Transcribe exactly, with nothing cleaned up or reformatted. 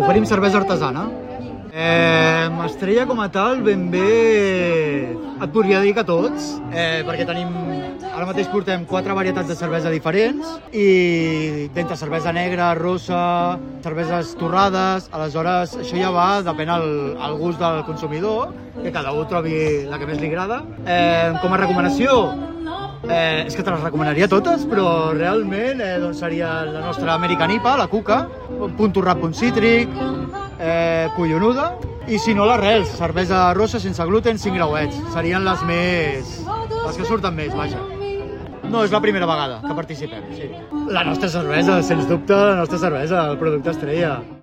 oferim cervesa artesana. Eh, Estrella com a tal, ben bé et podria dir que tots, eh, perquè tenim, ara mateix portem quatre varietats de cervesa diferents i d'entre cervesa negra, rosa, cerveses torrades, aleshores això ja va, depèn al, al gust del consumidor, que cada un trobi la que més li agrada. Eh, com a recomanació, eh, és que te les recomanaria totes, però realment eh, doncs seria la nostra American I P A, la Cuca, Punt Torrat, Punt Cítric, eh, Collonuda, i si no l'Arrels, cervesa rosa sense gluten, cinc grauets. Serien les més... les que surten més, vaja. No, és la primera vegada que participem, sí. La nostra cervesa, sens dubte, la nostra cervesa, el producte estrella.